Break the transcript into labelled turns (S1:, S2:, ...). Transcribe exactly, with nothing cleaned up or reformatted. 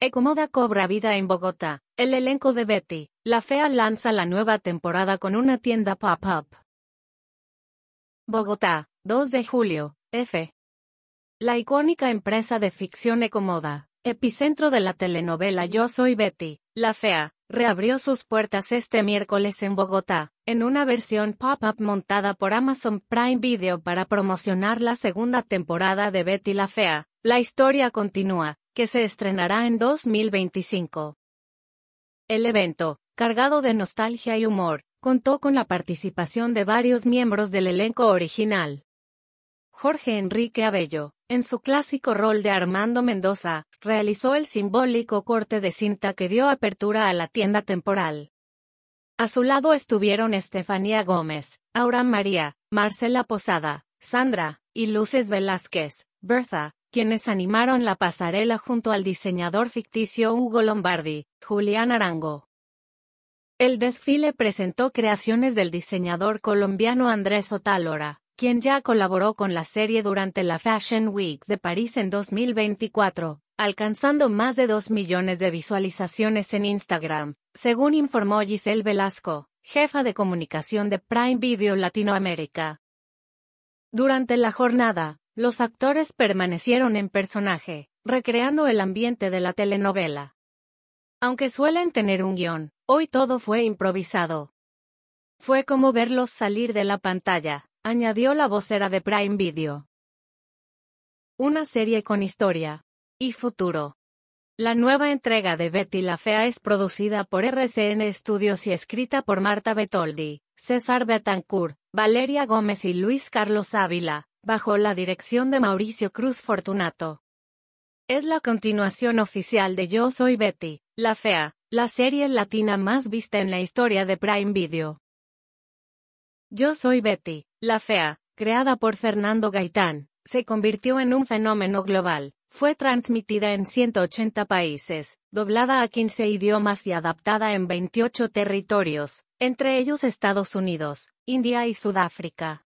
S1: Ecomoda cobra vida en Bogotá. El elenco de Betty, la Fea lanza la nueva temporada con una tienda pop-up. Bogotá, dos de julio, F. La icónica empresa de ficción Ecomoda, epicentro de la telenovela Yo Soy Betty, la Fea, reabrió sus puertas este miércoles en Bogotá, en una versión pop-up montada por Amazon Prime Video para promocionar la segunda temporada de Betty la Fea. La historia continúa, que se estrenará en dos mil veinticinco. El evento, cargado de nostalgia y humor, contó con la participación de varios miembros del elenco original. Jorge Enrique Abello, en su clásico rol de Armando Mendoza, realizó el simbólico corte de cinta que dio apertura a la tienda temporal. A su lado estuvieron Estefanía Gómez, Aura María, Marcela Posada, Sandra, y Luces Velázquez, Bertha, quienes animaron la pasarela junto al diseñador ficticio Hugo Lombardi, Julián Arango. El desfile presentó creaciones del diseñador colombiano Andrés Otálora, quien ya colaboró con la serie durante la Fashion Week de París en dos mil veinticuatro, alcanzando más de dos millones de visualizaciones en Instagram, según informó Giselle Velasco, jefa de comunicación de Prime Video Latinoamérica. Durante la jornada, los actores permanecieron en personaje, recreando el ambiente de la telenovela. Aunque suelen tener un guión, hoy todo fue improvisado. Fue como verlos salir de la pantalla, añadió la vocera de Prime Video. Una serie con historia y futuro. La nueva entrega de Betty la Fea es producida por R C N Studios y escrita por Marta Betoldi, César Betancourt, Valeria Gómez y Luis Carlos Ávila, bajo la dirección de Mauricio Cruz Fortunato. Es la continuación oficial de Yo Soy Betty, la Fea, la serie latina más vista en la historia de Prime Video. Yo Soy Betty, la Fea, creada por Fernando Gaitán, se convirtió en un fenómeno global. Fue transmitida en ciento ochenta países, doblada a quince idiomas y adaptada en veintiocho territorios, entre ellos Estados Unidos, India y Sudáfrica.